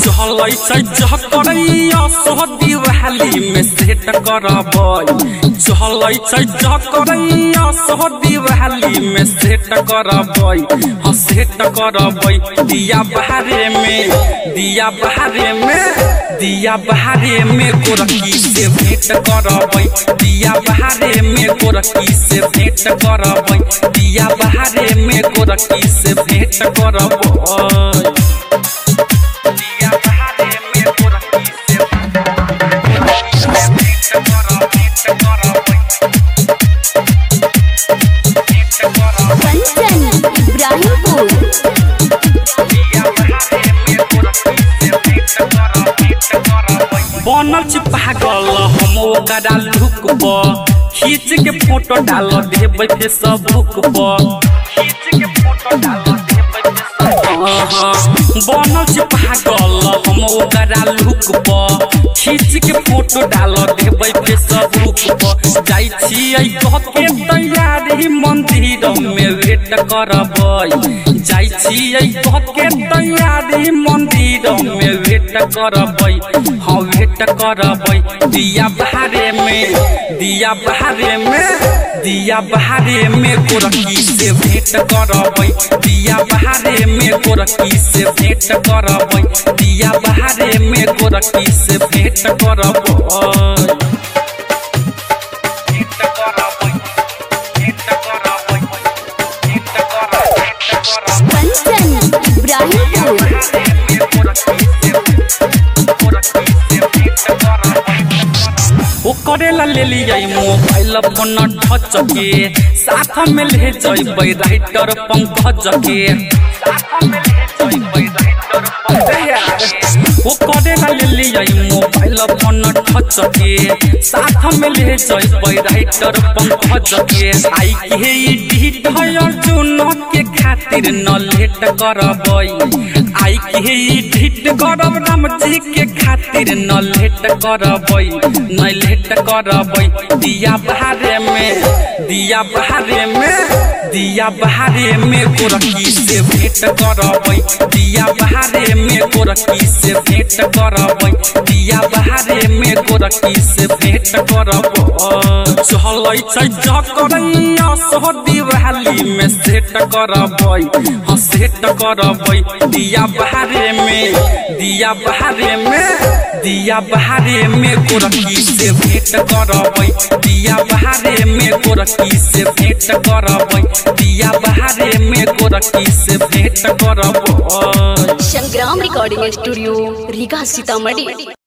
चलै छै जकरैया सोहदी वाली में सेट करबै चलै छै जकरैया सोहदी वाली में सेट करबै हाँ सेट करबै दिया बहारे में गोरकी से भेंट करबै दिया बहारे में गोरकी से भेंट करबै दिया बहारे में गोरकी से भेंट करबै बनल छी पागल हम ओकरा लुक पर खींच के फोटो डाल देबै फेसबुक पर बनल छी पागल हम ओकरा लुक पर खींच के फोटो डाल देबै फेसबुक पर जाइ छियै कहके तैयारी मंदिर में वेट करबै जाइ छियै कहके तैयारी मंदिर में वेट करबै हाँ वेट करबै दिया बहारे में गोरकी से भेंट करबै दिया बहारे में गोरकी से भेंट करबै दिया बहारे में गोरकी से भेंट करबै करेला ले लिया मोबाइल फोन टच के साथ में ले जइबै राइटर पंकज के करेला ले लिया मोबाइल फोन टच के साथ में ले जइबै राइटर पंकज के आई के एडिट अर्जुन के खातिर न लेट करबै आई के एडिट करब राम जी के खातिर न लेट करबै न लेट करबै दिया बहारे में गोरकी से भेंट करबै दिया बहारे में गोरकी से भेंट करबै दिया बहारे में गोरकी से भेंट करबै चलै छै जकरैया सोहदी वाली में सेट करबै हाँ सेट करबै दिया बहारे में गोरकी से भेंट करबै दिया बहारे में गोरकी से भेंट करबै दिया बहारे में गोरकी से भेंट करबै संग्राम रिकॉर्डिंग स्टूडियो रीगा सीतामढ़ी।